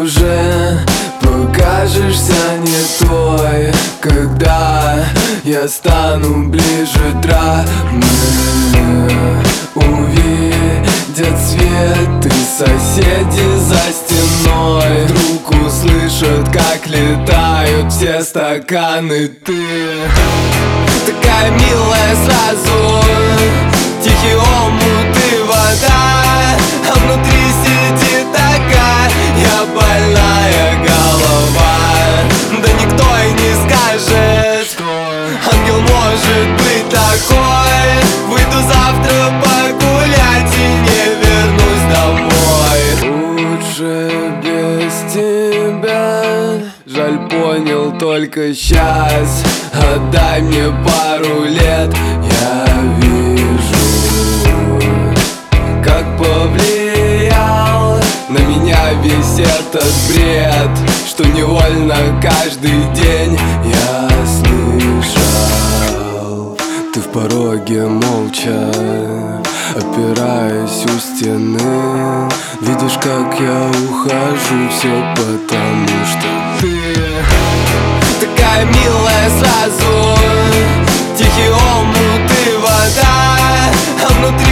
уже покажешься не той, когда я стану ближе. Травмы увидят свет, и соседи за стеной вдруг услышат, как летают все стаканы. Ты такая милая сразу, тихий омут и вода, а внутри сидит такая больная голова. Да никто и не скажет, что ангел может быть такой. Выйду завтра погулять и не вернусь домой. Лучше без тебя, жаль, понял только сейчас. Отдай мне пару лет, я вижу, как повлиял на меня весь этот бред, что невольно каждый день я слышал. Ты в пороге молча, опираясь у стены, видишь, как я ухожу, все потому что ты такая милая сразу, тихий омут и вода, а внутри